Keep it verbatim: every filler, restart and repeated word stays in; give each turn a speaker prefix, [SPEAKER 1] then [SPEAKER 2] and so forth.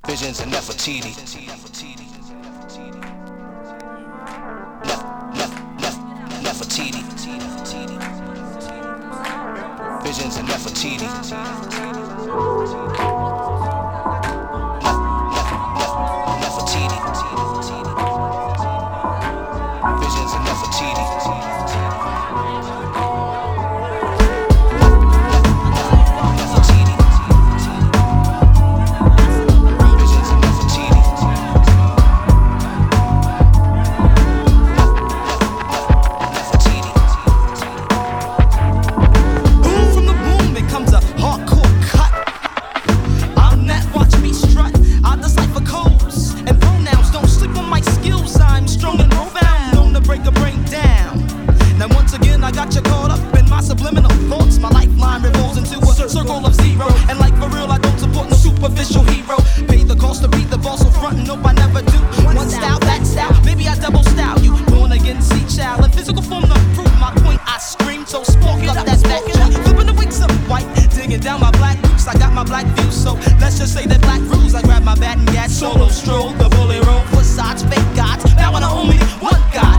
[SPEAKER 1] Visions and Nefertiti. Nef, Nef, Nef, Nefertiti. Visions and Nefertiti. Nef, Nef, Nef, Nefertiti. Visions and Nefertiti.
[SPEAKER 2] I got you caught up in my subliminal thoughts. My lifeline revolves into a circle of zero. And like for real, I don't support no superficial hero. Pay the cost to beat the boss, so front and nope, I never do. One style, that style, maybe I double style. You born again, see child. In physical form to prove my point, I scream. So spark up that back joint. Flipping the wings up white, digging down my black roots. I got my black views, so let's just say that black rules. I grab my bat and gat, solo stroll, the bully roll. For sides, fake gods, now I only one guy.